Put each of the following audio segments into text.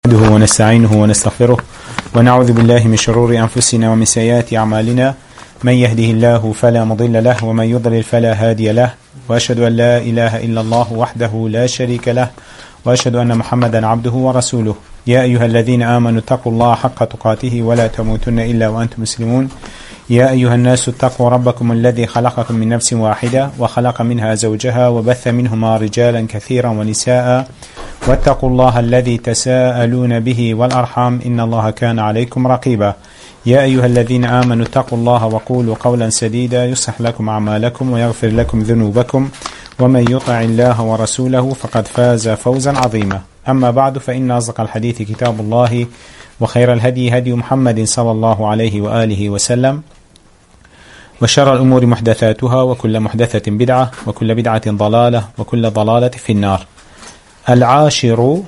نحمده ونستعينه ونستغفره ونعوذ بالله من شرور أنفسنا ومن سيئات أعمالنا. من يهده الله فلا مضل له ومن يضلل فلا هادي له، وأشهد أن لا إله إلا الله وحده لا شريك له، وأشهد أن محمدا عبده ورسوله. يا أيها الذين آمنوا اتقوا الله حق تقاته ولا تموتن إلا وأنتم مسلمون. يا أيها الناس اتقوا ربكم الذي خلقكم من نفس واحدة وخلق منها زوجها وبث منهما رجالا كثيرا ونساء، واتقوا الله الذي تساءلون به والأرحام إن الله كان عليكم رقيبا. يا أيها الذين آمنوا اتقوا الله وقولوا قولا سديدا يصلح لكم أعمالكم ويغفر لكم ذنوبكم، ومن يطع الله ورسوله فقد فاز فوزا عظيما. أما بعد، فإن أصدق الحديث كتاب الله، وخير الهدي هدي محمد صلى الله عليه وآله وسلم، وشر الأمور محدثاتها، وكل محدثة بدعة، وكل بدعة ضلالة، وكل ضلالة في النار. العاشر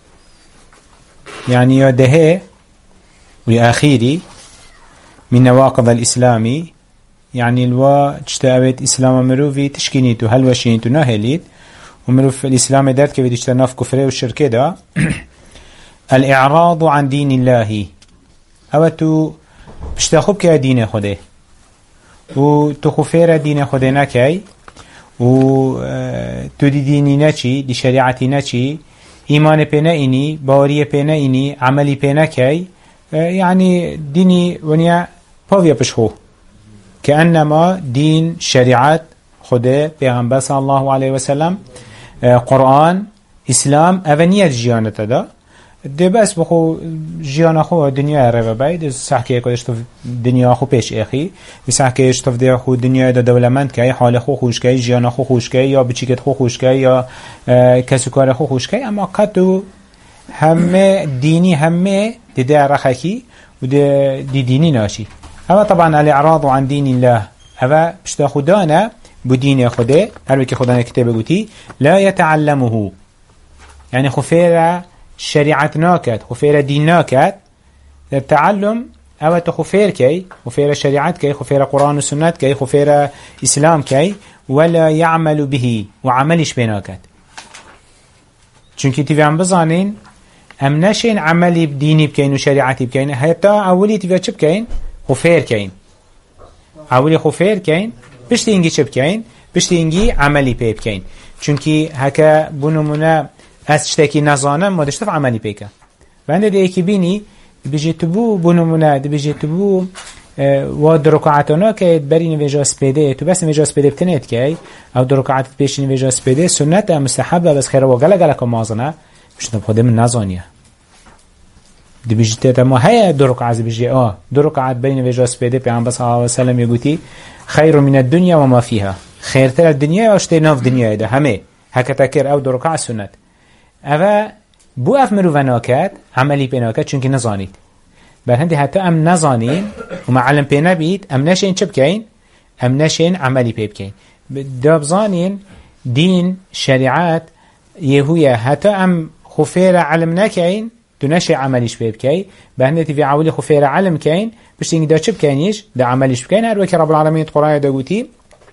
يعني يده وآخيري من نواقض الإسلام، يعني الوا تشتابت إسلام مروفي تشكينيتو هل وشينيتو ناهليت ومروف الإسلام دارت كيف تشتناف كفره والشركة دا. الإعراض عن دين الله، أو تو بشتاخب كي دين خوده و تخفير دين خوده نكي و تو دي ديني نچي دي شريعتي نچي إيمان بينا إني باوري بينا إني عملي بينا كي يعني ديني ونيا باوية بشخو كأنما دين شريعات خوده پیغمبر صلى الله عليه وسلم قرآن إسلام أفنية جيانة دا ده بس بخو جيانا خو دنيا ربا باید سحكي كدش تو دنيا خو پیش اخي سحكي اشتف ده خو دنيا دا دولمند که حال خو خوش که جيانا خو خوش که یا بچیکت خو خوش که یا کسوکار خو خوش که، اما قطو همه ديني همه ده رخكي وده دي ديني ناشي. اما طبعا الاعراض عن دين الله اما بشتا خدانا بدين خده هر وكي خدانا كتابه قوتي لا يتعلمه، يعني خفيرة شريعة ناكت خفيرة دين ناكت التعلم او تخفير كي خفيرة شريعة كي خفيرة قرآن وسنة كي خفيرة إسلام كي ولا يعمل به وعملش بناكت. چونكي تيفي عم بزانين ام نشين عملي بديني بكين وشريعتي بكين، هيبتا اولي تيفي چه بكين خفير كين اولي خفير كين بشتي انجي چه بكين بشتي انجي عملي بي بكين. چونكي هكا بنمونا استشتاكي نظانا ما دشتف عملي بيكا وعنده دي ايكي بيني بيجي تبو بنمونا بيجي تبو واد ركعاتنا كي بري نويجا سبيده تو بس نويجا سبيده بتنيت كي او ركعات بيش نويجا سبيده سنة مستحبة بس خير وغلا غلا كمازنا مش نبخده من نظانية دي بيجي تتما هيا ركعات بيجي ركعات بري نويجا سبيده بيعن صلى الله عليه وسلم يقولي خير من الدنيا وما فيها، خير تر الدنيا واشتي ناف دنيا ده همه هكا تكر او ركعات سنة اوه بو اف مروفناكت عملي بيناكت چونك نظانيت بل هندي حتى ام نظانين وما علم بينا بيت ام نشين چه بكين ام نشين عملي بي بكين دابزانين دين شريعات يهوية حتى ام خفيرة علم نكين تنشي عمليش بي بكين بل هندي في عولي خفيرة علم كين بشتين دا چه بكينيش دا عمليش بكين هر وكي رب العالمين قرآن دا قوتي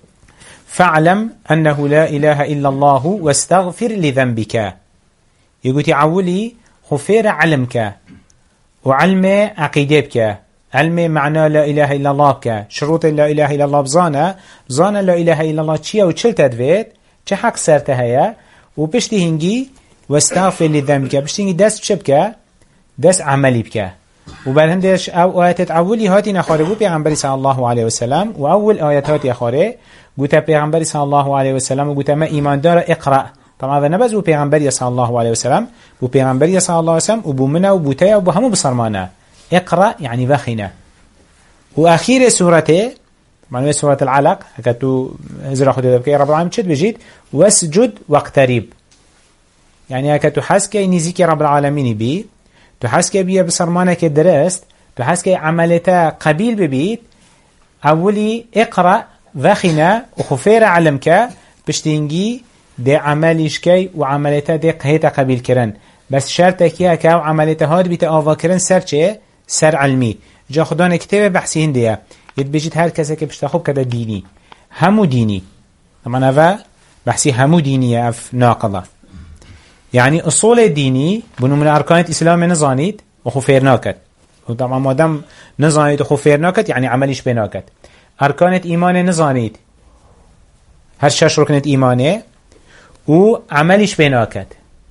فاعلم أنه لا إله إلا الله واستغفر لذنبك. يقولي عولي خفير علمك وعلم عقيدتك علم معنى لا إله إلا الله بك شروط لا إله إلا الله بزانا لا إله إلا الله چيا وچل تدويت چه حق سرتهيا وبشتي هنجي واستغفر لذنبك بشتي هنجي دست شبك دست عملي بك. وبالهندش او آيات عولي هاتي نخاربو پیغمبر صلى الله عليه وسلم وأول آيات هاتي أخاره قلت پیغمبر صلى الله عليه وسلم وقلت ما إيمان دار اقرأ. طبعا هذا نبذ بيغمبر صلى الله عليه وسلم وبيغمبر صلى الله عليه وسلم وبمنا وبوتايا وبهمو بصرمانا اقرأ يعني بخنا. وأخير سورته معنى سورة العلق هكذا هزر أخذ ذلك رب العالمين شد بجيد واسجد واقترب، يعني هكذا تحسك نزيك رب العالمين بي تحسك بيه بصرمانك درست تحسك عملتا قبيل ببيت أولي اقرأ وخنا وخفير علمك بشتنجي ده عمليش كي وعملته ده قهيتا قبيل كرن بس شرطك يا كاو عملته هاد بيت آوا كرن سر چه سر علمي جا خدا نكتب بحثي هندية يد بيجيت هر كسا كي بشتخوب كده ديني همو ديني اما نفا بحثي همو ديني اف ناقضة يعني أصول ديني بنو من أركان الإسلام نزانيد وخفير ناكت وطبعا ما دام نزانيد وخفير ناكت يعني عمليش بناكت أركان الإيمان نزانيد هر شش ركنة إيمانه وعمليش بناكت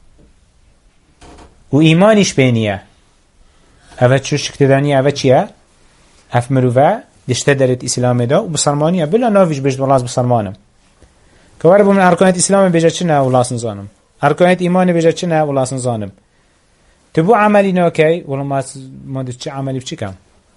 وإيمانيش بينيه أفت شو شكتدانية أفت شيا أف مروفا دشتدرت إسلام دا وبصرمانية بلا نافش بجد ولاس بصرمانم كواربو من أركان الإسلام بجد شنا ولاس نزانم أركان إيمان بجد شنا ولاس نزانم تبو عملي ناكي ولا ما دش عملي بشكم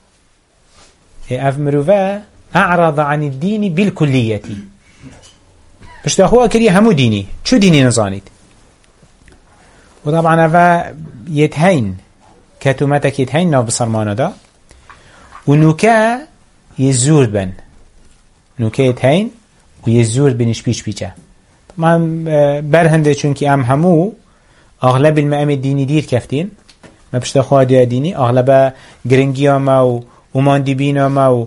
أف مروفا أعرض عن الدين بالكلية بشتا هو كريه همو ديني شو ديني نزانيت وطبعا أفا يتهين كتومتك يتهين ناف بصرمانه دا ونوكا يزور بن نوكا يتهين ويزور بنش بيش بيجا طبعا برهنده چونكي ام همو اغلب المقام الديني دير كفتين ما بشتا خواهد ديني اغلب گرنگي ما وماندبين ما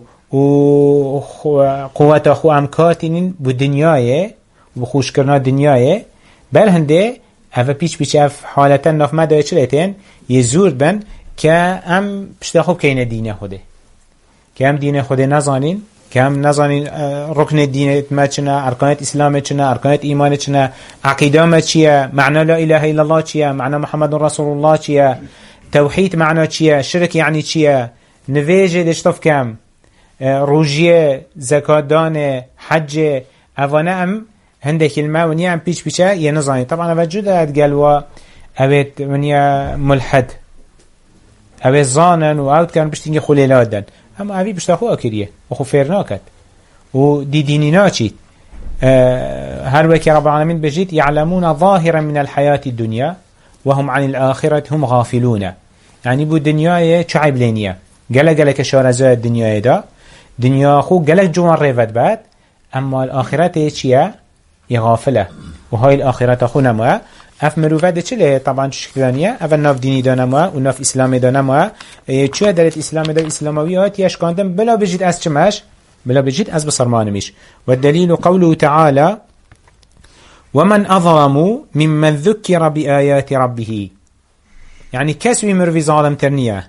وقوات اخو امكاتين بدنياي وبخوش کرنا دنياي برهنده هفه پیچ پیچ اف حالتا ناف مدای چلیتین یه زور بن که هم پشتا خوب که این دینه خوده که هم دینه خوده نزانین که هم نزانین رکن دینه ما چنه ارکانت اسلام چنه ارکانت ایمان چنه عقیده ما چیه معنا لا اله الا الله چیه معنا محمد رسول الله چیه توحید معنا چیه شرک یعنی چیه نویجه دشتف کم روجیه زکات دانه حج اوانه هم هندك الماء ونيا بيش بيشا ينظاني طبعا وجود قالوا أبيت ونيا ملحد أبيت ظانا وعود كان بشتيني خليلادن أما أبي بشتاخو أكريه وخو فيرناكت ودي ديني ناچيت هر وكي رب العالمين بجيت يعلمون ظاهرا من الحياة الدنيا وهم عن الآخرة هم غافلون يعني بو دنيا شعب لينيا قال كشارزاء الدنيا دا دنيا خو قال جوان ريفت بعد أما الآخرة چيا غافله وهاي الآخرة أخونا ما اف مروفة ده چله طبعا شكلانية اول ناف ديني دانا ما و ناف اسلامي دانا ما چوه دارت اسلام دا اسلامويات يشكاندم بلا بجيت از چماش بلا بجيت از بصرمانمش والدليل قوله تعالى ومن أظلم ممن ذكر بآيات ربه يعني كسوي مروفي ظالم ترنية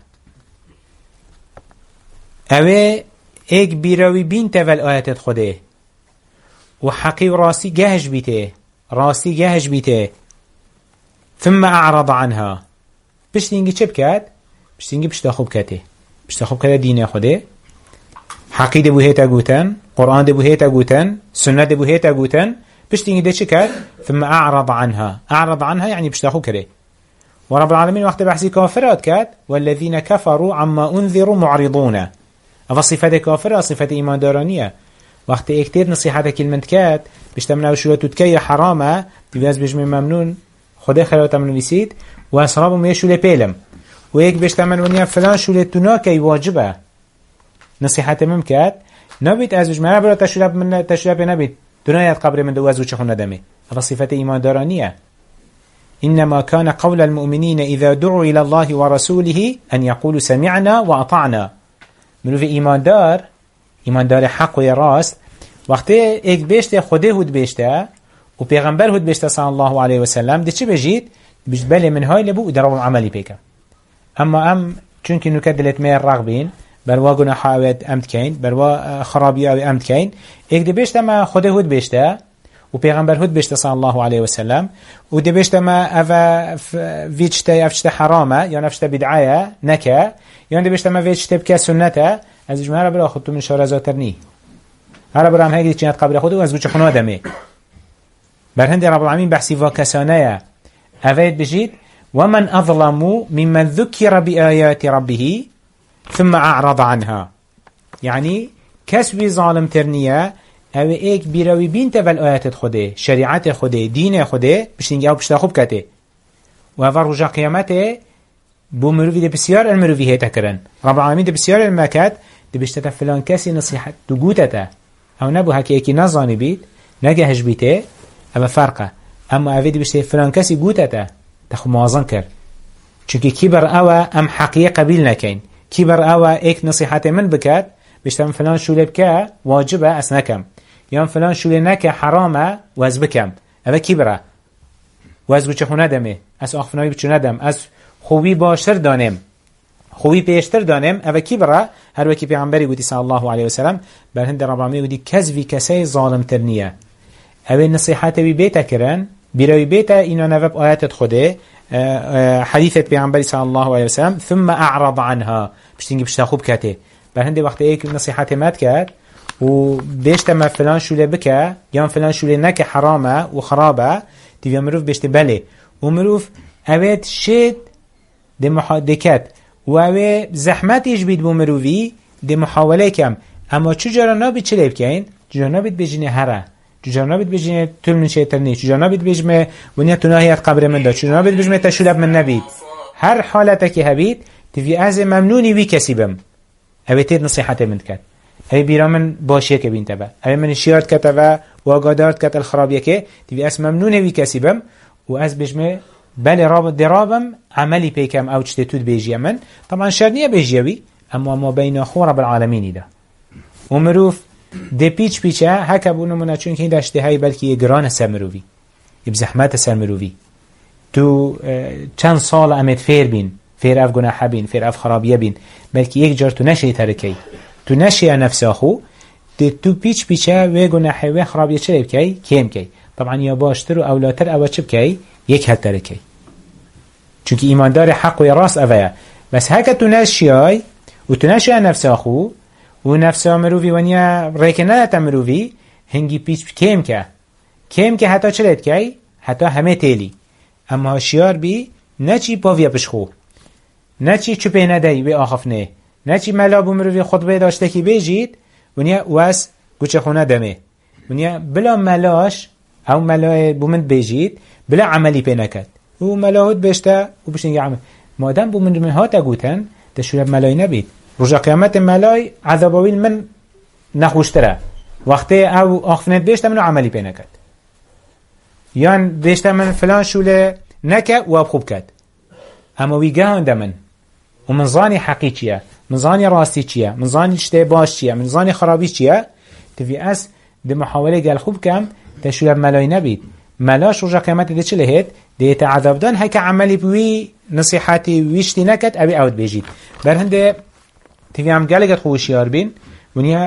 اوه ايك بيروي بين تول آيات خوده وحقي راسي جهج بيته ثم أعرض عنها بشتينجي چبكات بشتينجي بشتاخوب كاته دين خوده حقي دبو هيتا قوتن قرآن دبو هيتا قوتن سنة دبو هيتا قوتن بشتينجي ده چكات ثم أعرض عنها يعني بشتاخوب كده ورب العالمين وقت بحثي كافرات كات والذين كفروا عما أنذروا معرضون أفا صفة كافرة صفة إيمان دارانية وقت اكتير نصيحة كلمة كات بشتمنا وشولتو تكي حرامة تباز بجمع ممنون خده خلوتا من ويسيد واسرابو ميه شولة بيلم ويك بشتمن ونيا فلان شولتو ناكي واجبه نصيحة ممكات نبيت ازوج ما برا تشرب نبيت دنيا قبر من دوازو چخون ندمي هذا صفة إيمان دارانية إنما كان قول المؤمنين إذا دعوا إلى الله ورسوله أن يقولوا سمعنا وأطعنا منو في ایمان دار حق و راست وقتی ایک بیشته خوده هود بیشته و پیغمبر هود بیشته صلی الله علیه و سلم ده چی بجید؟ بجد بله من های لبو و درام عملی پیکم اما چونکه نکد دلت میر رغبین بروا گناح آوید امد کین بروا خرابی آوید امد کین ایک ده بیشته ما خوده هود بیشته و پیغمبر هود بیشته صلی الله علیه و سلم و ده بیشته ما اوه ویچته افشته حرامه یا نفشته بدعایه نکه یا ده بیشته ما ویچته بکه سنته از اجماع برا خودتو من شارزاتر نی هر برا هم هنگی چینت قبر خودو از بوچه خونه آدمه برهند رب العالمین بحثی واکسانه اوید بجید ومن أظلم ممن ذكر بآيات ربه ثم أعرض عنها يعني كسب ظالم ترنية او ایک بیروی بین تول آیات خوده شریعت خوده دین خوده بشتینگه او پشتا خوب کته و او رجا قیامته بو مروفی ده بسیار المروفی هیتا کرن رب العالمین ده بسیار المکت ده بشتتا فلان کسی نصیحت دو گوتتا او نبو هکی ایکی نظانی بید نگهش بیته او فرقه اما اوی ده بشتا فلان کسی گوتتا تخو موازن کرد چونکه کی بر او ام حقیه قبیل نکین کی بر او ایک نصیحت من بکد بشتا فلان شوله بکه واجبه اس نکم یا فلان شوله نکه حرامه و از بکم او کی بره و از گوچه خونه دمه از آخفنایی بچونه دم از خوبی باشتر دانم خوبی پیشتر دانم اوه کی برا هر وکی پیغمبری گوتی صلی الله علیه وسلم بر هند رب العالمین گوتی کذبی کسی ظالم ترنیه اوه نصیحت بی بیتا کرن بیروی بیتا اینا نوب آیاتت خوده حدیثت پیغمبری صلی الله علیه وسلم ثم اعرض عنها بشتینگی بشتا خوب کته بر هند وقت ایک نصیحت مد کرد و بیشتر ما فلان شوله بکه یا فلان شوله نکه حرامه و خرابه تیوی مروف بیشتر بله و مروف اوید شد ده محادکت و اوه زحمتیش بید بو مروفی ده محاوله کم اما چجارا نابید چه لیب کهین؟ چجارا نابید بجینه هره چجارا نابید بجینه طول من شیطرنی چجارا نابید بجمه ونیا تناهیت قبر من دا چجارا نابید بجمه تشولب من نبید هر حالتا که هبید تیوی از ممنونی وی کسی بم اوه تیر نصیحت من کرد اوه بیرا من باشیه که بین تبا اوه من شیارت کتبا و آگادارت کت الخرابیه که تیوی از ممنونه وی کسی بم و از بجمه بله رابط درابم عملی پیکم او چته تود بیجیه من طبعا شرنیه بیجیوی اما ما بین اخو رب العالمینی ده و مروف ده پیچ پیچه هکا بونو منه چون که این داشته های بلکه یه گران سر مروفی یه بزحمت سر مروفی تو چند سال امید فیر بین فیر اف گناح بین فیر اف خرابیه بین بلکه یک جار تو نشه ترکی تو نشه نفس اخو ده تو پیچ پیچه و گناح و خرابیه چه بکی؟ کیم کی طبعا یا باشتر و اولاتر او چه بکی؟ یک هل ترکی چونکه ایماندار حق و راست اوه بس هکا تو نشیای و تو نشیای نفس اخو و نفس مروفی ونیا ریکنه تا مروفی هنگی پیچ کم که حتی چلید که حتی همه تیلی اما شیار بی نچی پاویا پشخو نچی چوپه ندهی به آخفنه نچی ملابو مروفی خطبه داشته که بیجید ونیا واس گوچه خونه دمه ونیا بلا ملاش او ملای بومند بیجید بلا عملی پی نکد و ملاهود بشته و بشنگی عمل مادم بومند من ها تا گوتن تشولب ملای نبید رجا قیامت ملای عذاباویل من نخوشتره وقتی او آخفنت بیشته منو عملی پی نکد یان بیشته من فلان شوله نکه و اب خوب کد اما ویگه هنده من و من ظانی حقی چیه من ظانی راستی چیه من ظانی چته باش چیه من ظانی خرابی چیه تفی از ده محاوله گل خوب کم تشولب ملای نبید ملاش رجا قیامت ده چه لهید ده تعذاب دان هکا عملی بوی نصیحاتی ویشتی نکد ابی اوت بیجید بر هنده تفی هم گلگت خوشیار بین ونیا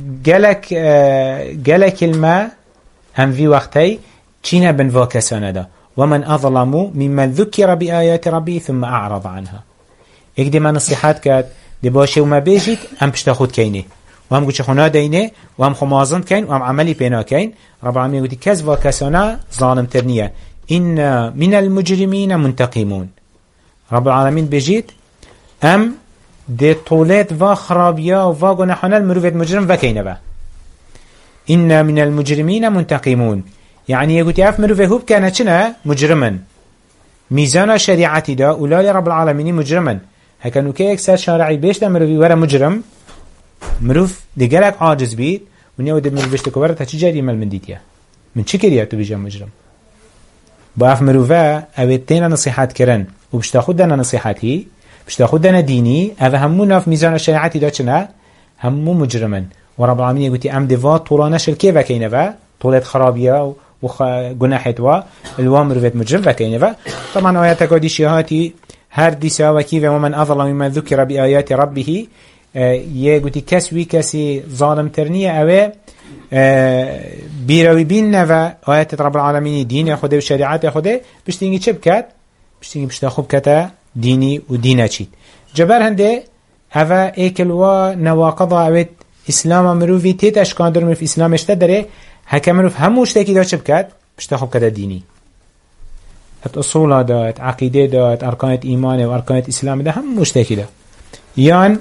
گلک الماء هم في وقتي چين بن واكسانه دا ومن أظلموا ممن ذكر بآيات ربي ثم أعرض عنها اكدي ما نصيحات كاد دي باشي وما بيجيت هم بشتاخد كيني وهم قوش خنا دينه وهم خمازن كين وهم عملي بينا كين رب العالمين يقول كذ واكسانه ظالم ترنية إن من المجرمين منتقمون رب العالمين بيجيت أم دي طولات و خرابيا و گناحانا المروفات مجرم و كينه با إن من المجرمين منتقمون يعني يقول يعرف مروفه هو بكانه چنه مجرما ميزان شريعتي دا أولالي رب العالمين مجرما هكذا كي اكسر شارعي بيشتا مروفي ورا مجرم مروف دي قلق عاجز بيت ونيا ودي مروف بيشتا كورتا چي جاري مال من ديتيا من چي كرياتو بيجا مجرم باف مروفه اويتين نصيحات كرن وبشتا خود دانا نصيحاتي بشتا خود دانا ديني اوه همو ناف ميزان شريعتي دا چنه همو مجرما ورب العالمين يقول ام ديفات طولانش الكيفة كينفا طولت خرابية وجناحت والوام مروفت مجرم وكينفا طبعا آيات قادي شهاتي هر ديسا وكيفة ومن أظلم ممن ذكر بآيات ربه يقول كسوي كسي ظالم ترنية أو بيروي بين نفا آيات رب العالمين دين خده وشريعات خده بشتينجي چه بكت بشتينجي بشتا خوب كتا ديني ودينا چيت جبر هنده هوا ايكلوا نواقضا اوت اسلام مروفي تيت اشكان در مروف اسلام اشتا داره هكا مروف هموش تاكي دا چه بكت بشتا خوب كتا ديني ات اصول دات عقيده دات اركانت ايمان و اركانت اسلام دا هموش تاكي دا يان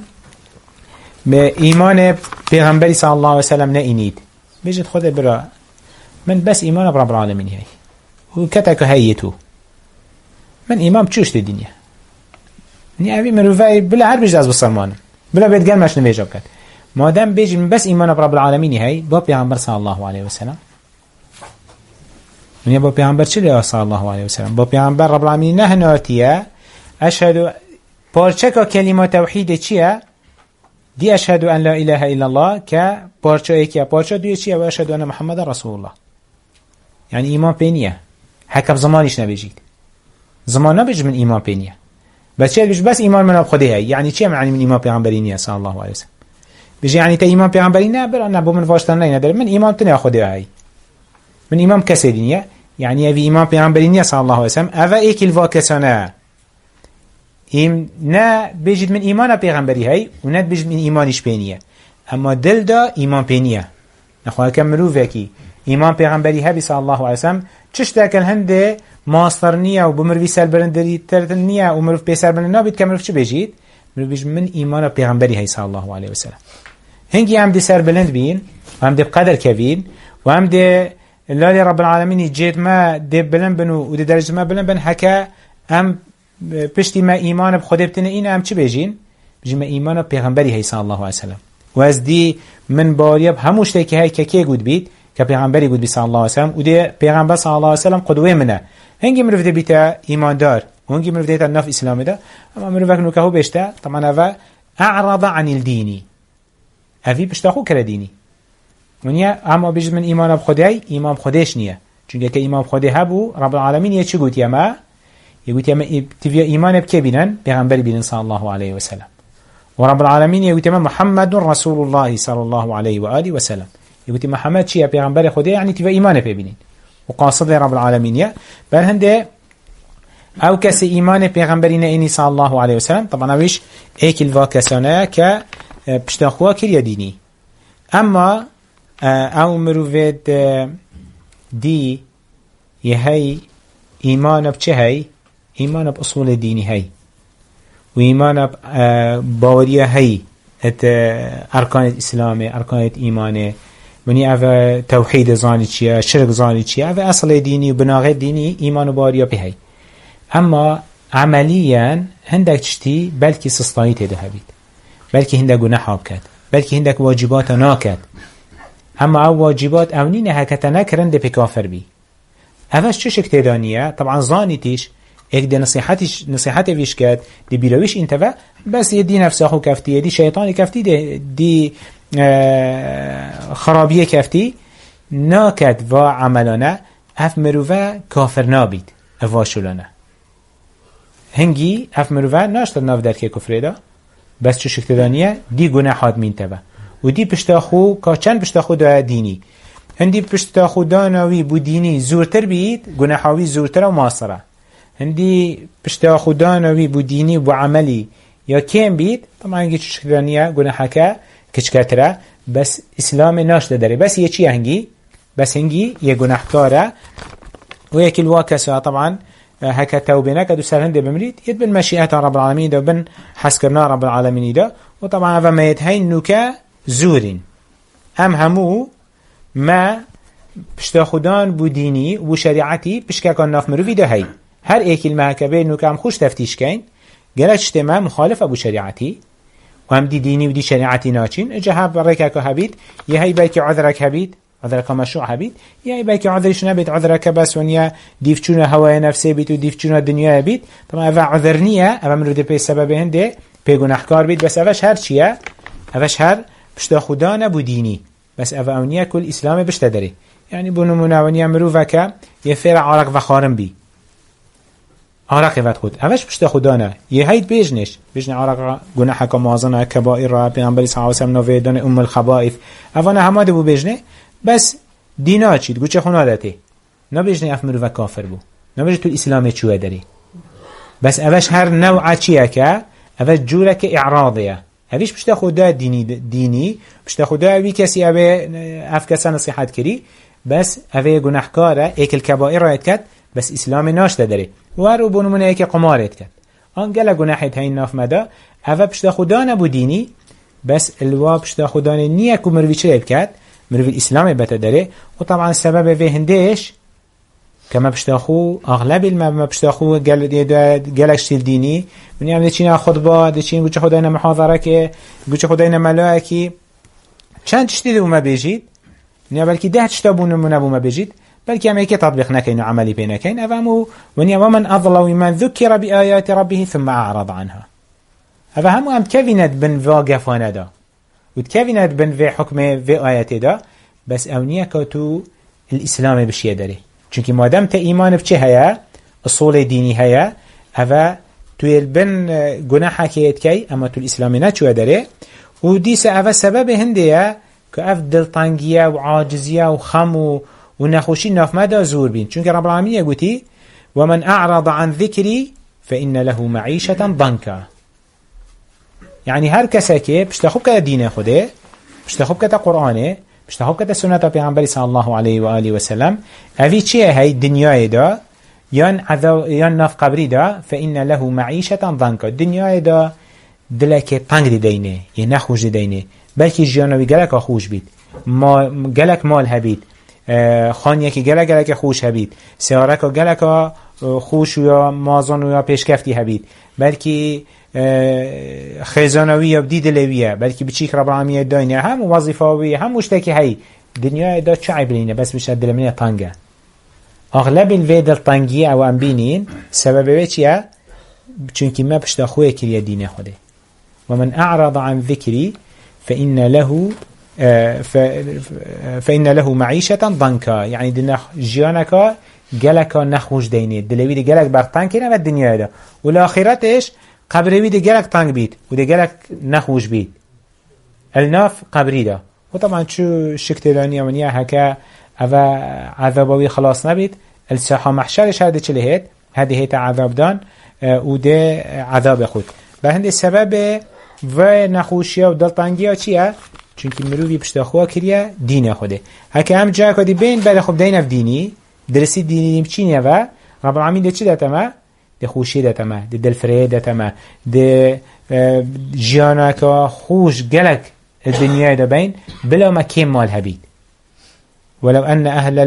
ايمان پیغمبری صلى الله عليه وسلم نئنيد بيجد خود برا من بس ايمان برب العالمين هاي وكتاك هايتو من ايمان بچوش الدنيا ني ابي مروفاي بلا عرب جاز بسلمان بلا بيت قال ماش نبيجا بكت ما دام بيجي من بس ايمان برب العالمين هاي باب پیغمبر صلى الله عليه وسلم من باب پیغمبر چه صلى الله عليه وسلم باب پیغمبر رب العالمين نهناتيه اشهد پارچه کلمه توحید چیه دي أشهد أن لا إله إلا الله كبارشا إيكيا بارشا دو يشيا وأشهد أن محمد رسول الله يعني إيمان بينية حكب زمانيش نبيجيد زمان نبيج من إيمان بينيا بس شيء بس إيمان من أبخده هاي يعني شيء معني من إيمان بيغمبرينيا صلى الله عليه وسلم بيجي يعني تا إيمان بيغمبرينيا برا نبو من فاشتن لين در من إيمان تنيا خده هاي من إيمان كسيدينيا يعني أبي إيمان بيغمبرينيا صلى الله عليه وسلم أفا إيك الواكسانا نا بيجد من إيمان بيغمبري هاي ونا بيجد من إيمانش بينيا أما دل دا إيمان بينيا نخواه كم مروفكي إيمان بيغمبري هاي صلى الله عليه وسلم تشتاك الهنده ماستر نيا وبمروفي سربرندري ترتن نيا ومروف بي سربرندنا بيت كمروف چه بيجيد مروف بيج من إيمان بيغمبري هاي صلى الله عليه وسلم هنگي هم دي سربرند بين وهم دي بقدر كبين وهم دي الله رب العالمين يجيد ما دي بلن بنو ودي درجة ما بلن بن حكا هم پشتی ما ایمان بخوده بتنه این هم چی بجین؟ بجین ما ایمان پیغمبری هی صلی الله علیه وسلم و از دی من باریب هموش تکی هی که گود بید که پیغمبری گود بید صلی الله علیه وسلم و دی پیغمبر صلی الله علیه وسلم قدوه منه هنگی مروف دی بیتا ایمان دار و هنگی مروف دیتا نف اسلام ده اما مروف اکنو که هو بشتا طبعا اوه اعرض عن الدینی اوی بشتا خو کرده دینی ونیا اما بجد من ایمان بخوده هی ایمان بخودش نیه چونکه که ایمان بخوده هبو رب العالمین یه چی گود یما يقول يا تبي إيمان بكبينا بيغمبر بين صلى الله عليه وسلم ورب العالمين يقول يا محمد رسول الله صلى الله عليه وآله وسلم يقول محمد شيء بيغمبر خده يعني تبي إيمان بكبينا وقاصد رب العالمين يا بل هنده أو كس إيمان بيغمبرين إني صلى الله عليه وسلم طبعا ويش إيك الواكسانة ك بشتاخوا كل يديني أما أو مروفيد دي يهي إيمان بچه إيمان بأصول الدين هاي وإيمان باورية هاي أركان الإسلام أركان الإيمان مني أفا توحيد زاني چيا شرك زاني چيا أفا أصل ديني وبناغة ديني إيمان باورية بهاي أما عمليا هندك تشتي بلكي سستاني تدهبيت بلكي هندك گناح بكت بلكي هندك واجبات ناكت أما أو واجبات أونين هكذا نكرن دي بكافر بي أفاش چه شك تدانية طبعا زاني تيش اك دي نصيحتي فيش كات دي بيلويش انتبه بس يدي نفسه كفتي يدي شيطاني كفتي دي خرابيه كفتي ناكد و عملانه اف مروفه كافر نابيد افاشولانه هنگي اف مروفه ناشتر ناف دركه كفره دا بس چه شك تدانية دي گناحات مين تبه و دي پشتاخو که چند پشتاخو دا ديني هندي پشتاخو داناوي بو ديني زورتر بيد گناحاوي زورتر و ماصره هندي پشتاخو داناوي بو ديني بو عملي يا كيم بيد طبعا هنگي چشكرانية گناحكا كچكتره بس اسلام ناشته داره بس يچي هنگي بس هنگي يه گناحكاره ويك الواكسة طبعا هكا توبنا كدو سر هنده بمريد يد بالمشيئة رب العالمين دا بن حسكرنا رب العالمين دا وطبعا هذا ما يتهين نوكا زورين ام همو ما پشتاخودان بو ديني و شريعتي پشكا كان ناف مروفي دا هاي هر ايك المحكبه نوكا هم خوش تفتيش كين گلش تما مخالف ابو شريعتي و هم دي ديني و دي شريعتي ناچين اجا هب ريكاكو هبيد يهي باكي عذرك هبيد عذرك مشروع هبيد يهي باكي عذرش نبيد عذرك بس ونيا ديفچونا هواي نفسي بيت و ديفچونا دنيا بيت طبعا افا عذرنية افا مرو دي بي سبب هنده بي گناحكار بيت بس افاش هر چيه افاش هر پشتاخودان ابو ديني بس افا اونيا كل اسلام بشتدري يعني بنمونا ونيا مروفك يفير عرق وخارم بي عرق وقت خود اوش پشتاخودانه یه هید بیجنش عرق گناحك موازنه كبائر پیغمبر صلی الله علیه و سلم نویدان ام الخبائث اوانه همه دو بیجنه بس دینا چید گوچه خونادته نبیجنه اف مروفه کافر بو نبیجنه تو الاسلام چوه داری بس اوش هر نوع چیه که اوش جوره که اعراضیه اوش پشتاخودا دینی پشتاخودا وی کسی اف کسا نصیحت کری بس اوه گناحکاره ایک الكبائر رایت کد بس اسلام ناشته داره وارو بونمونه ایک قمارت کد آن گله گناحت هین ناف مدا اوه پشتاخودا نبو دینی بس الوا پشتاخودا نیه که مروی چه کد مروی الاسلام بتا داره و طبعا سبب وی هندش كما بشتاخو اغلب ما بشتاخو گلش تیل دینی منی هم دچین خطبه دچین گوچه خداینا محاضره که گوچه خداینا ملائکی چند تشتی دو ما بيجيد نه بلکه 10 تا بونمونه بو ما بيجيد بلکه هم یک تطبیق نکین و عملی بین نکین افهمو ونیا ومن اظلم من ذكر بآيات ربه ثم اعرض عنها افهمو هم كيفينت بن واقفانه دا وكيفينت بن في حكم في آيات دا بس اونيا كتو الاسلام بشيه داره چونکی مادام تا ایمان بچه هیا اصول دینی هیا اوه توی البن گناحه که اتکی اما تو الاسلامی نچوه داره و دیس اوه سبب هنده که اف دلتانگیه و عاجزیه و خم و نخوشی نافمده زور بین چونکه رب العالمین یگوتی ومن اعرض عن ذکری فإن له معيشة ضنكا يعني هر کسی که بشتخوب کده دین خوده بشتخوب کده قرآنه بشتخوب کده سنت پیغمبری صلی الله علیه و آله و سلم اوی چیه هی دنیای دا یان ناف قبری دا فإن له معيشة ضنكا دنیای دا دلک تنگ دی دینه یه نخوش دی دینه بلکه جیانوی گلک خوش بید گلک مال هبید خانیه که گلک خوش هبید سیاره که گلک خوش یا مازن یا پیشکفتی هبید بلکه خزانوی یا بدید لویه بلکه بچیک رب العالمین داینه هم وظیفاوی هم مشتکی هی دنیا دا چه عیبرینه بس بشه دلمنه تنگه اغلب الوید تنگیه او ام بینین سببه چیه؟ چونکی ما پشت خوی کریه دین خوده ومن اعرض عن ذکری فإن له معيشة ضنكا يعني دنا جيانك جلك نخوش ديني دلوي دي جلك برتان كنا بالدنيا ده والآخرتش قبروي دي جلك تانك بيت ودي جلك نخوش بيت الناف قبري ده وطبعا شو شكتلانية منيا هكا أذا عذابوي خلاص نبيت الساحة محشرش هذا چلهت هذه هيتا عذاب دان وده عذاب خود بهند السبب و نخوشيا و دلتانگيا چيه چونکی مروی پشت خوا کریه دین خوده هکه هم جا کدی بین بعد خب دین اف دینی درسی دینی چینیه و رب العالمین ده چی دتما ده خوشی دتما ده دلفره دتما ده جیانا که خوش گلک الدنیا ده بین بلا ما کم مال هبید ولو أن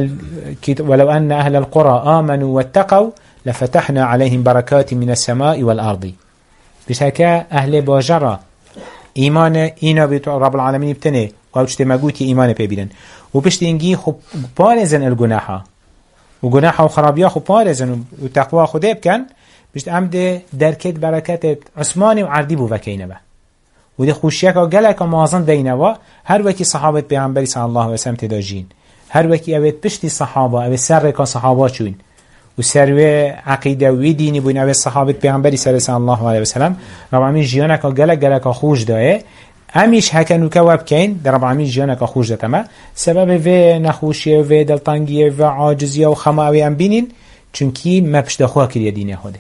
أهل القرى آمنوا واتقوا لفتحنا عليهم بركات من السماء والأرض بس هكا أهل باجرة ایمان اینا به رب العالمین بتنه و اوچته مگوتی ایمان پی بیدن و پشت اینگی خب پارزن الگناحا و گناحا و خرابیا خب پارزن و تقوی خوده بکن پشت امده درکت برکت عثمانی و عردی بو وکینه با و ده خوشیک و گلک و مازن دینه و هر وکی صحابت پیغمبری صلی الله و سلم تداجین هر وکی اوید پشتی صحابه اوید سر که صحابه چون و سروی عقیده و دینی بوین اوی صحابت پیغمبری صلی الله علیه و سلم رب العالمین جیانک و گلک خوش داره امیش هکنو که واب کین در رب العالمین جیانک خوش داره ما سبب و نخوشی و دلتانگی و عاجزی و خماوی ام بینین چونکی ما پشت خواه کریه دینه خوده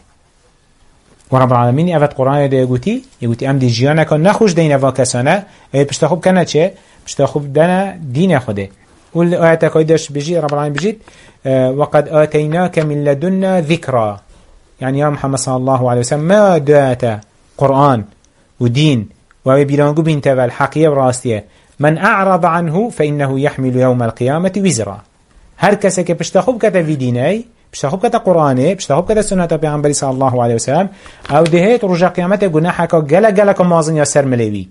و رب العالمین اوید قرآن ده یگوتی ام دی جیانک نخوش دینه و کسانه پشت خوب کنه چه؟ پشت خوب دانه دینه خوده قل آياتك قيدش بجي رب العالمين بجيت وقد آتيناك من لدنا ذكرى يعني يا محمد صلى الله عليه وسلم ما داتا قرآن ودين وبيلانقو بنت والحقية وراستية من أعرض عنه فإنه يحمل يوم القيامة وزرا هر كسا كي بشتخوب كتا في ديني بشتخوب كتا قرآني بشتخوب كتا سنة بيغمبري صلى الله عليه وسلم أو دهيت رجا قيامته قناحك قلق مازن يسر مليوي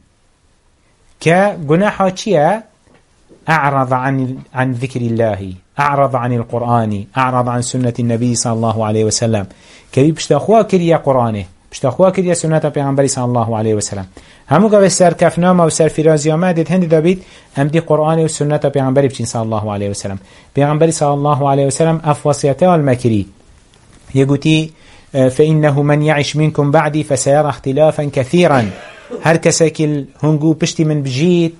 كقناحا چيا أعرض عن ذكر الله أعرض عن القرآن أعرض عن سنة النبي صلى الله عليه وسلم كي بشتخوا كريا قرآنه بشتخوا كريا سنة پیغمبر صلى الله عليه وسلم همو قبل سر كفنامه و سر فرازيامه دید هندي دابيد هم دي قرآن و سنة پیغمبر بچين صلى الله عليه وسلم پیغمبر صلى الله عليه وسلم أفوصيته المكري يقولي فإنه من يعش منكم بعدي فسيرى اختلافا كثيرا هر كساكل هنقو بشتي من بجيت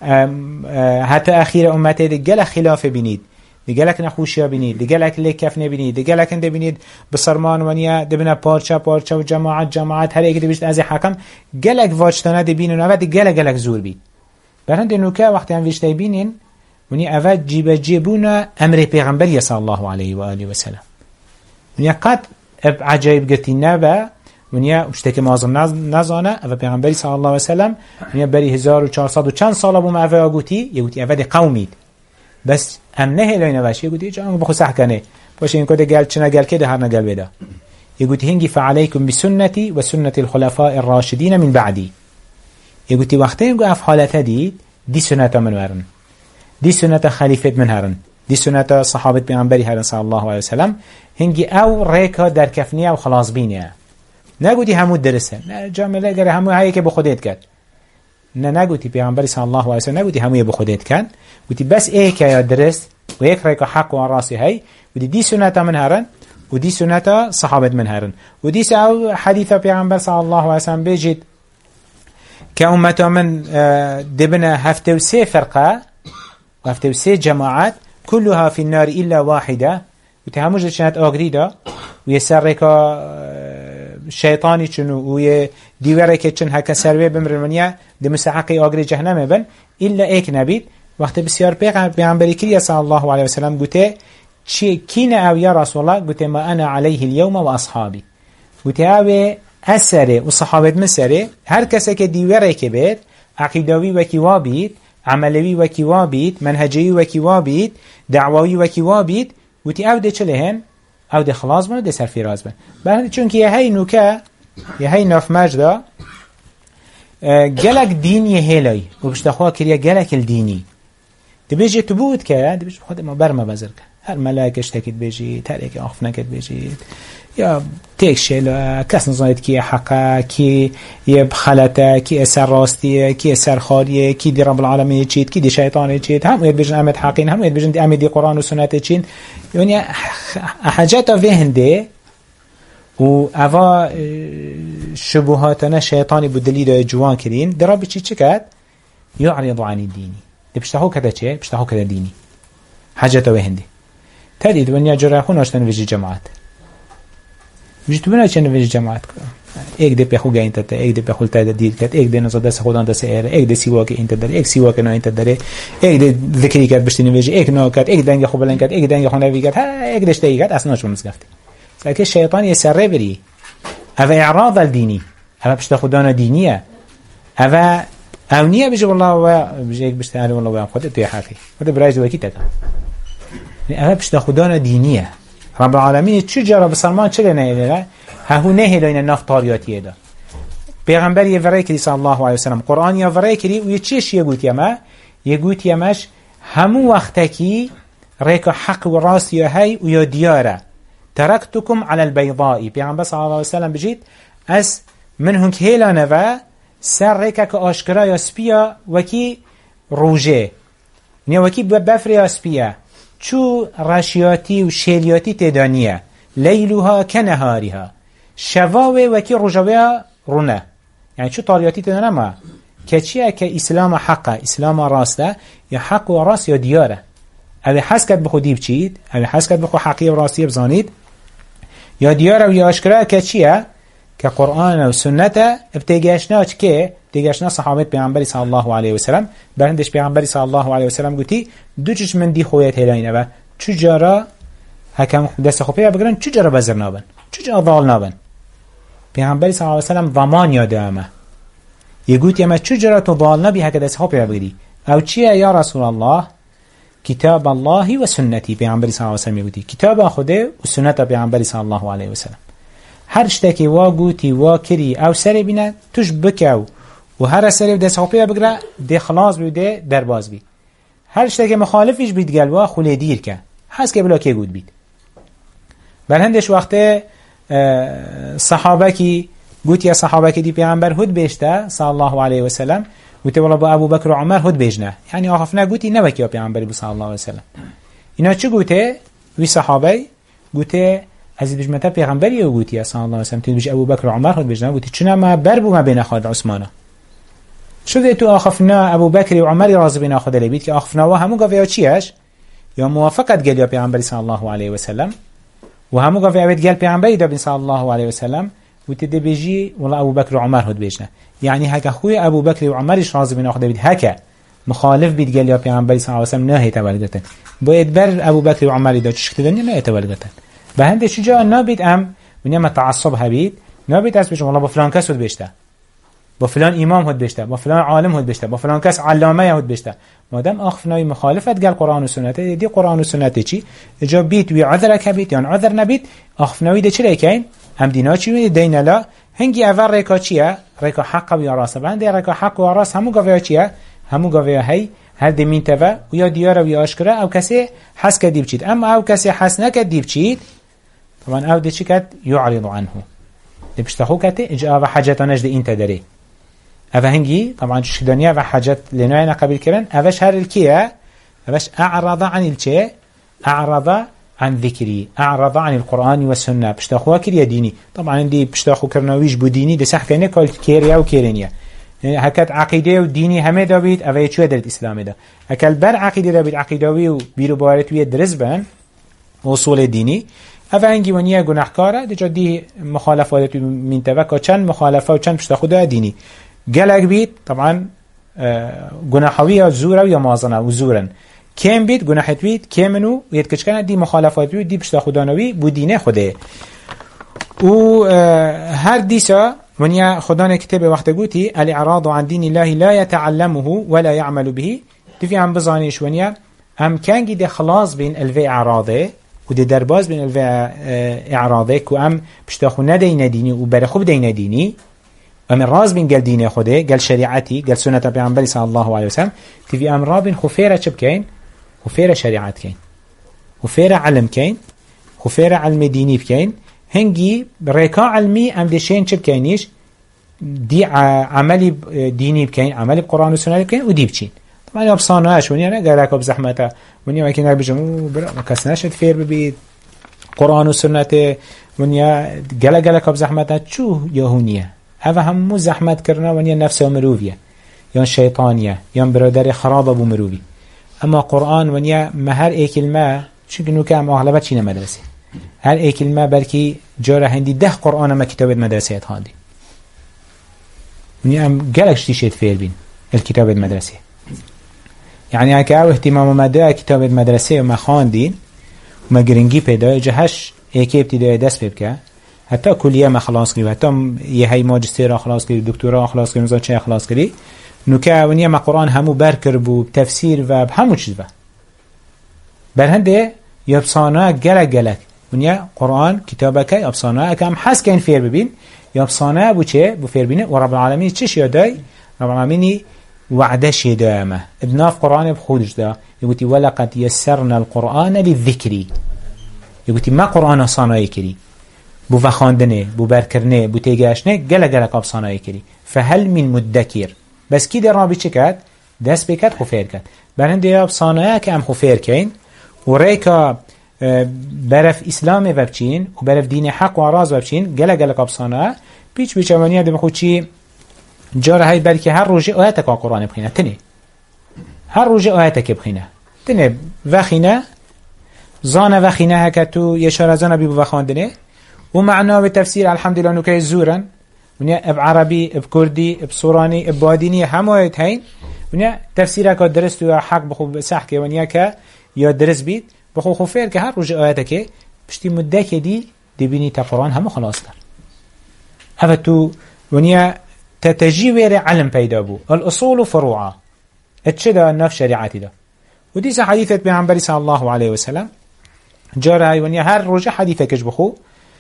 حتی اخیر امته دیگه خلاف بینید دیگه لک نخوشی بینید دیگه لک لکف نبینید دیگه لک انده بینید بسرمان ونیا دبنا پارچه و جماعت هر ایک دیبشت از حکم گلک واجتانه دبینن و دیگه لک زور بید برند نوکه وقتی هم ویشته بینین ونیا اول جیبونا امر پیغمبری صلی الله علیه و آله و سلم ونیا قد عجایب گرتی نبا ونیا اشتکی مازن نزانه او پیغمبری صلی الله علیه وسلم ونیا بری 1400 و چند ساله بوم اوه آگوتی یگوتی اوه دی قومید بس هم نه هلوی نوش یگوتی جانگو بخو سح کنه باشه این کده گل چنه گل که ده هر نگل بده یگوتی هنگی فعلیکم بسنتی و سنت الخلفاء الراشدین من بعدی یگوتی وقتی اینگو اف حالت دید دی سنت من ورن دی سنت خلیفت من هرن دی سنت صحابت پیغمبری هرن صلی الله علیه وسلم هنگی او ریکا در کفنیه و خلاص بینیه نگوتی همو درسته نه جامعه اگر همو هایی که به خودت کرد نه نگوتی پیامبر صلی الله علیه و سلم نگوتی همو به خودت کرد گوتی بس ای که یا درست ويك ريك حق وراسي هاي ودي سنة من هرن ودي سنة صحابة من هرن ودي سأو حديثة بيغمبر صلى الله عليه وسلم بيجيد كأمة من دبنا هفته وسي فرقة وهفته وسي جماعات كلها في النار إلا واحدة وتهموش جنات آغريدا ويسر ريكا شيطاني چنو ويه ديوره که چن هكا سروه بمرمانيا دي مسحقي آغري جهنم بن إلا ايك نبيد وقت بسيار پیغمبری کریه صلى الله عليه وسلم قوته كين او يا رسول الله قوته ما أنا عليه اليوم وأصحابي قوته او أسره وصحابت مسره هر کسا که ديوره که بید عقیدوی وکی وابید عملوی وکی وابید منهجی وکی وابید دعوی وکی وابید قوته او ده چلهن او ده خلاص بن و ده سرفیراز بن برهنده چونکه یه هی نوکه یه هی ناف مجده گلک دینی هیلای و بشتخواه کریه گلک الدینی ده بیجی تو بود که ده بیجی خود ما برما بزر که هر ملاکش تکید بیجید هر ایک آخف نکد بیجید یا تیک شیلا کس نزاید کی حقا کی یه بخلطه کی اثر راستیه کی اثر خالیه کی دی رب العالمین چید کی دی شیطان چید هم اید بیجن امید حقین هم اید بیجن امید دی قرآن و سنت چید یعنی حاجات وهنده و اوا شبهاتنا شیطانی بدلی دا جوان کرین در رب چی کرد یعرض عن الدینی دی بشتاهو کده چه بشتاهو کده دینی حاجات وهنده تدید ونیا جراحون آشتن ویجی جماعت ویجی تو بنا چه نویجی جماعت کرد ایک دی پیخو گه اینتا ایک دی پیخو تا دید کرد ایک دی نزا دست خودان دست ایره ایک دی سیوا که اینتا داره ایک سیوا که نا اینتا داره ایک دی ذکری کرد بشتی نویجی ایک نا کرد ایک دنگ خوب بلن کرد ایک دنگ خو نوی کرد ایک دشته کرد اصلا ناش بمزگفتی لکه شیطان یه سره بری او اعراض الدینی او بشتا خودان دینیه او نیه بجه والله و بجه ایک بشتا هلی والله و خودت توی حقی خودت برای جوکی تکن او بشتا خودان دینیه رب العالمین چه جرا بسلمان چه لنه ههو نهی لین ناف طاریاتیه دا پیغمبر یه ورای کری صلی الله علیه وسلم قرآن یه ورای کری و یه چیش یه گوت یمه یه گوت یمش همو وقتکی ریک حق و راست یا هی و یا دیاره ترکتکم علی البیضائی پیغمبر صلی الله علیه وسلم بجید از من هنک هیلانه و سر ریک که آشکرا یا سپیا وکی روژه نیا وکی بفر یا سپیا چو رشیاتی و شیلیاتی تدانیه لیلوها کنهاریها شواوه وکی رجوه رونه یعنی چو طاریاتی تدانه ما که چیه که اسلام حقه اسلام راسته یا حق و راست یا دیاره اوی حسکت بخو دیب چید اوی حسکت بخو حقی و راستی بزانید یا دیاره و یا اشکره که چیه که قرآن و سنت ابتگاشنا که ابتگاشنا صحابت پیغمبری صلی الله علیه وسلم برندش پیغمبری صلی الله علیه وسلم گوتی دو چش من دی خویت هلاینه و چجارا حکم دست خوبه بگرن چجارا بزر نابن چجارا ضال نابن پیغمبری صلی الله علیه وسلم ضمان یاده امه یه گوتی امه چجارا تو ضال نبی حکم دست خوبه بگری او چیه یا رسول الله کتاب الله و سنتی پیغمبری صلی الله علیه وسلم گوتی کتاب خوده و سنت پیغمبری صلی الله علیه وسلم هر شتکی وا گوتی وا کری او سری بینه توش بکو و هر سری دست خوبه بگره ده خلاص بیده در باز بید هر شتکی مخالفش بید گلوا خوله دیر که هست که بلا که گود بید بر هندش وقت صحابه کی گوتی یا صحابه کی دی پیغمبر هد بیشته صلی الله علیه وسلم گوتی والا با ابو بکر و عمر هد بیجنه یعنی آخفنه گوتی نوکی یا پیغمبری صلی الله علیه وسلم اینا چه گوته وی صحابه گوته از دجمتا پیغمبری او گوتی صلی الله علیه وسلم تیج ابو بکر و عمر هد بیجنه گوتی چنا ما بربو ما بین خالد عثمانه شده تو آخفنا ابو بکر و عمر راضی بین خود لبید که آخفنا و همون گفت چیش یا موافقت گل یا پیغمبری صلی الله علیه وسلم و همون گفت اوید گل پیغمبری دا بین صلی الله علیه وسلم و تده بیجی والله ابو بکر و عمر هد بیجنه یعنی هکا خوی ابو بکر و عمرش راضی بین خود لبید هکا مخالف بید گل یا پیغمبری صلی الله علیه وسلم نه تولدتن باید بر ابو بکر و عمر دا چش کدنی نه تولدتن به هنده شجاع نبید ام ونیا متعصب هبید نبید از بیشتر والله با فلان کس هد بیشتر با فلان امام هد بیشتر با فلان عالم هد بیشتر با فلان کس علامه هد بیشتر مادام آخفنای مخالفت گل قرآن و سنت دی قرآن و سنت چی جا بیت وی عذر کبیت یا عذر نبید آخفنای ده چی لیکن هم دینا چی دین لا هنگی اول ریکا چیه ریکا حق و راست بنده ریکا حق و راست همو گویا چیه همو گویا هی هر دمین توا و یا دیاره و یا اشکره او کسی حس کدیب چید اما او کسی حس نکدیب چید طبعا او ده چی کد یعرض عنه ده پشتخو کته اجا او حاجتانش ده این تداره او هنگی طبعا شدانیه و حاجت لنوعنا قبل کرن اوش هر الکیه اوش اعرض عن الچه اعرض عن ذكري اعرض عن القرآن والسنة بشتاخوا كريا ديني طبعا دي بشتاخو كرناويش بو ديني دي سح كينه كل كيريا وكيرينيا هكات عقيدة وديني همه دابيت اوه چوه در الاسلام ده هكال بر عقيدة دابيت عقيدوي و بيرو بارتوية درزبان اصول ديني اوه انگي ونيا گناهكارا دي جا مخالفات من توقع چند مخالفه و چند بشتاخو ده ديني گلق بيت طبعا گناهوي یا زوره یا مازنه و زورن کم بید گناهت بید کمنو و یت کچکنه دی مخالفات بید دی پشتا خدانوی بو دینه خوده و هر دیسا ونیا خدانه کتاب وقت گوتی الاعراض عن دین الله لا يتعلمه ولا يعمل به تفی هم بزانیش ونیا هم کنگی دی خلاص بین الوی اعراضه و دی درباز بین الوی اعراضه که هم پشتا خو ندین دینی و بر خوب دین دینی ومن راز بين قال دينه خوده قال شريعتي قال سنة پیغمبر صلى الله عليه وسلم تفي امر بين خفيره چب كاين خفيره شريعت كاين خفيره علم كاين خفيره علم ديني كاين هنجي ريكا علمي ام دشين چب كاينيش دي عملي ديني كاين عملي القران والسنه كاين ودي بچين طبعا ابصاناش وني انا قالك بزحمته وني ما كاين بجم ما كسناش فير ببي قران والسنه وني قالك بزحمته شو يهونيه هذا هم زحمت کرنا ونیا نفس مروفیه یا شیطانیه یا برادر خراب ابو مروفی اما قرآن ونیا مهر ای کلمه چون نو که هم اغلبت چینه مدرسه هر ای کلمه بلکی جاره هندی 10 قرآن ما کتاب مدرسه هاندی ونیا هم گلکش تیشید فیل بین الكتاب المدرسه يعني هكا او اهتمام مدى كتاب المدرسه وما خواندين وما گرنگی پیدا جهش ایکی ابتدای دست ببکه حتی کلیه ما خلاص کردیم حتی یه هی ماجستیر خلاص کردیم دکترا خلاص کردیم مثلا چه خلاص کردیم نوکه ونیا ما قرآن همو برکر بو تفسیر و همو چیز بر هنده یابسانه گلک ونیا قرآن کتابه که یابسانه کم حس کن فیر ببین یابسانه بو چه بو فیر بینه و رب العالمین چش یادای رب العالمین وعدش دائمه ابناف قرآن بخودش دا يقولي ولقد يسرنا القرآن للذكر يقولي ما قرآن صانعي كري بو فخاندنه بو بركرنه بو تيجاشنه گله قاب صانعي كري فهل من مدكر بس كي در رابي چكت دست بكت خفير كت برهن دياب صانعي كام خفير كين وريكا برف اسلام وبچين و برف دين حق و راز وبچين گله قاب صانعي بيچ اوانيه دم خود چي جاره هاي بلکه هر روزه آیت که قرآن بخینه تنه هر روزه آیت که بخینه تنه وخینه زانه وخینه هکتو یشار زانه بی بخاندنه و معنا به تفسیر الحمدلله نوکه زورن ونیا اب عربی اب کردی اب سورانی اب بادینی همه آیت هین ونیا تفسیر که درست و حق بخو صح که ونیا که یا درست بید بخو خفیر که هر روزه آیت که پشتی مده که دی بینی تا قرآن همه خلاص کن هفه تو ونیا تتجيوير علم پیدا بو الأصول فروعا اتشدا نف شريعتي دا وديس حديثة بيعنبري صلى الله عليه وسلم جارة ونيا هر رجع حديثة كجبخو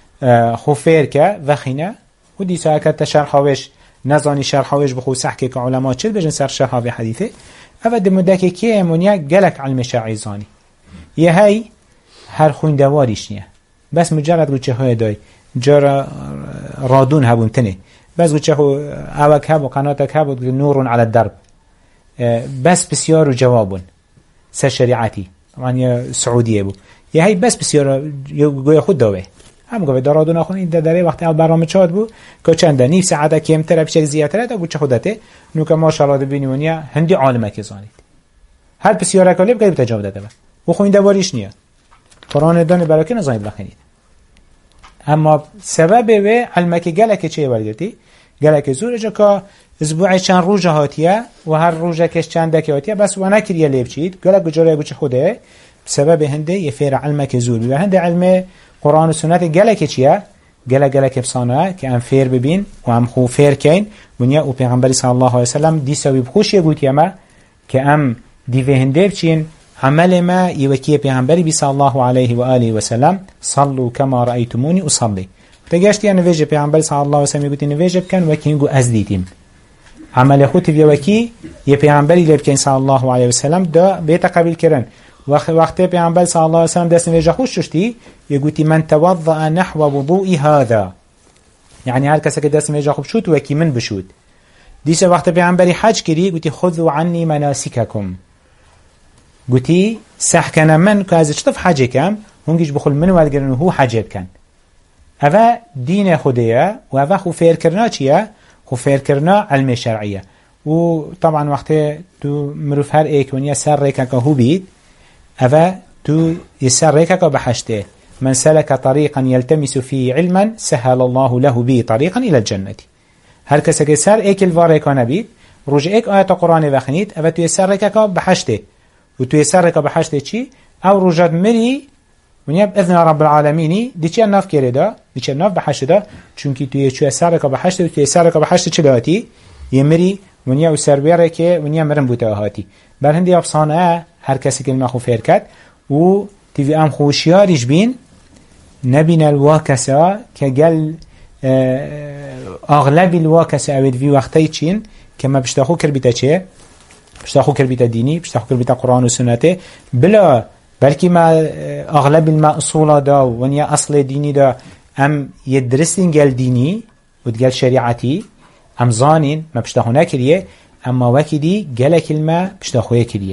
خفيركا وخينا وديس هكذا شرحوش نزاني شرحوش بخو سحكي كعلماء چل بجن سر شرحا في حديثة افد مدكي كيه ونيا قلق علم شرعي زاني يهي هر خوين دواريش نيا بس مجرد قلت شهوه داي جارة رادون هبون تنه بس قلت شخو اوك هب و قناتك هب نور على الدرب بس بسيار وجواب سر شريعتي طبعا يا سعودية بو يا هي بس بسيار يخود دوه هم قوي دارادون اخون این داره وقتی اول برنامه چاد بو که چنده نیف ساعته کمتره بشه زیادتره دا قلت خودته نو که ماشاءالله ببینی ونیا هندی عالمه که زانید هر بسیار کالب قیب تجاوب داده و خو این دواریش نیه قرآن دانه برای که نزانید بخینید اما سبب و علمه که گله که چه وردیتی گله که زور جا که اسبوع چند روز هاتیه و هر روز کش چند دکی هاتیه بس و نکریه لیب چید گله گجاره گوچه خوده سبب هنده یه فیر علمه که زور و هنده علم قرآن و سنت گله که چیه گله که بسانه که هم فیر ببین و هم خو فیر کین ونیا و پیغمبری صلی الله علیه وسلم دی سوی بخوشی گوتیه ما که هم دیوه هنده بچین عمل ما يوكي پیغمبری بی صلی الله علیه و آله و سلم صلوا كما رأيتموني اصلي تگشتی نویجه پیغمبر صلی الله علیه و سلم میگوتی نویجه بکن و کینگو از دیدیم عمل خود ویوکی یه پیغمبری لبکن صلی الله علیه و سلم دا بیت قبیل کرن وقتی پیغمبر صلی الله علیه و سلم دست نویجه خوش شدی یگوتی من توضأ نحو وضوء هذا یعنی هر کسی که دست نویجه خوب شد وکی من بشود دیسه وقتی پیغمبری حج کردی گوتی خذوا عني مناسككم قوتي سحكنا من كازي شطف حاجة كام هونجيش بخل من والقرن هو حاجة كان هذا دين خديه وهذا خفير كرنا چيه خفير كرنا علم شرعية وطبعا وقت تو مروف هر ايك ونيا سر ريكا هو بيد هذا تو يسر ريكا بحشته من سلك طريقا يلتمس فيه علما سهل الله له به طريقا إلى الجنة هر كسك سر ايك الفاريكا نبيد رجع ايك آيات قرآن وخنيت هذا تو يسر ريكا بحشته وتو يسر ريكا بحشته چي او رجاد مري ونیا بإذن رب العالمینی دیچه ناف کرده دا دیچه ناف بحشت دا چونکی توی چوی سرک بحشت و توی سرک بحشت چه داتی یمری ونیا و سرویره که ونیا مرم بوده هاتی بر هندی افسانه هر کسی که المخو فیر کد و تیوی ام خوشیاریش بین نبین الواکسا که گل اغلب الواکسا اوید وی وقتی چین که ما بشتاخو کر بیتا چه بشتاخو کر بیتا دینی بشتاخو کر بیتا قرآن و سنته بلا بلکه ما اغلب ما اصولا دا ونیا اصل دینی دا ام يدرسين قال ديني وتقال شريعتي ام زانين ما بشتاخونا كريه اما وكدي قال كلمه بشتاخوها كريه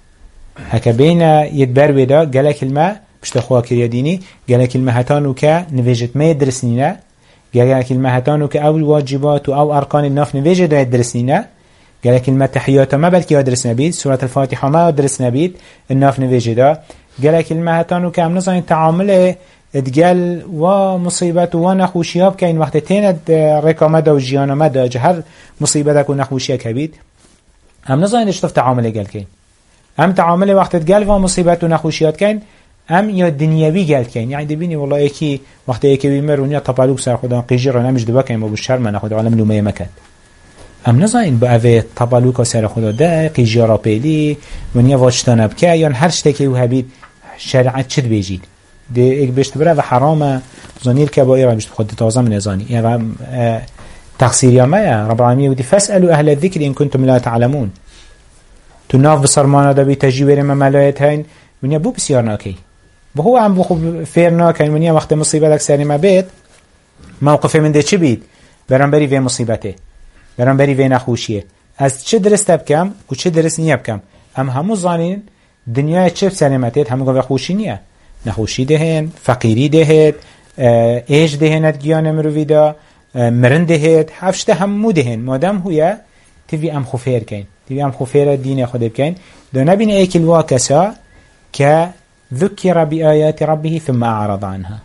هكا بين يدبر ودا قال كلمه بشتاخوها كريه ديني قال كلمه هتانو كا نفجت ما يدرسنينا قال كلمه هتانو كا او الواجبات او اركان الناف نفجت دا يدرسنينا قال كلمه تحيات ما بلكي يدرسنا بيد سوره الفاتحه ما يدرسنا بيد الناف نفجت دا قال كلمه هتانو كا ام نزاين تعامله اتقال ومصيبات ونخوشياب كاين وقت تيند ركامده وجيانمده جهر مصيبتك ونخوشيه كبيد هم نزاين اشتف تعامله قال كاين هم تعامله وقت اتقال ومصيبات ونخوشيات كاين هم يا دنيوي قال كاين يعني دبيني والله يكي وقت يكي بيمر ونيا طبالوك سر خدا قيجر انا مش دبا كاين ما بالشر ما ناخذ عالم لو ما مكان هم نزاين باوي طبالوك سر خدا ده قيجر بيلي ونيا واجتنا بك يعني هر شتكي وهبيد شرعت چد بيجي ده ایک بشت بره و حرام زنیل کبائر بشت خود تازه من زانی يعني تقصير يا ما رب العالمين ودي فاسألوا أهل الذكر إن كنتم لا تعلمون تناف بصرمانه ده بتجيبه ما ملايت هين من يبو بسيار ناكي وهو عم بخو فير ناكي من يا وقت مصيبتك ساري ما بيت موقفه من ده چه بيد برام بري في مصيبته برام بري في نخوشيه از چه درست بكم و چه درست نيه بكم همو زانين دنيا چه سلامتت همو قوة خوشي نيه نخوشی دهن، فقیری دهد، ایج دهند گیان مروی دا، مرن دهد، حفشته همو دهن مادم هویا تیوی ام خوفیر کن تیوی ام خوفیر دین خود بکن دو نبین ایک الواکسا که ذکر بی آیات ربه ثم اعرض عنها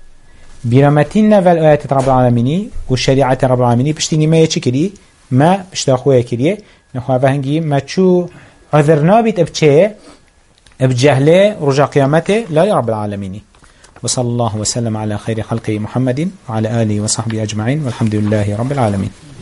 بیرامتین نول آیات رب العالمینی و شریعت رب العالمینی پشتینی ما یچی کری ما پشتاخوه کریه نخواه هنگی ما چو عذرنا بیت ابچه بجهله رجع قيامته لا يا رب العالمين وصلى الله وسلم على خير خلقه محمد وعلى آله وصحبه أجمعين والحمد لله رب العالمين.